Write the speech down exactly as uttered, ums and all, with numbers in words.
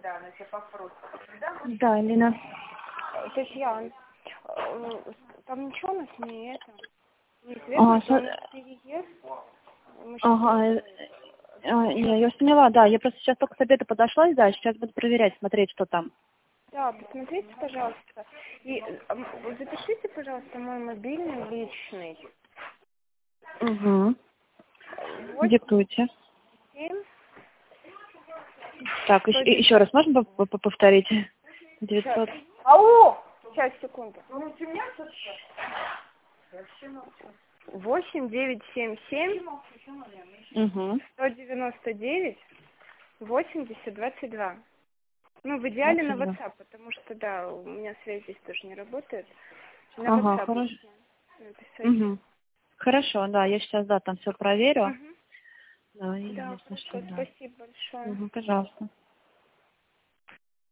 Да, Лена. Татьяна, э, там ничего у нас не это, А, неизвестно, что у со- нас переезд. Мы щас Ага, э, тоже- э, не, я поняла, да, я просто сейчас только с обеда подошла, и да, сейчас буду проверять, смотреть, что там. Да, посмотрите, пожалуйста. И э, м, вот запишите, пожалуйста, мой мобильный личный. Угу. восемь Диктуйте. семь Так, еще, еще раз можно по- по- повторить? девятьсот. Ау! Сейчас, секунду. Восемь девять семь семь Угу. сто девяносто девять восемьдесят двадцать два. Ну, в идеале на двадцать два. WhatsApp, потому что, да, у меня связь здесь тоже не работает. На Ага, WhatsApp хорошо. написать. Угу. Хорошо, да, я сейчас, да, там все проверю. Угу. Да, и Да, если что, хорошо, да. спасибо большое. Угу, пожалуйста.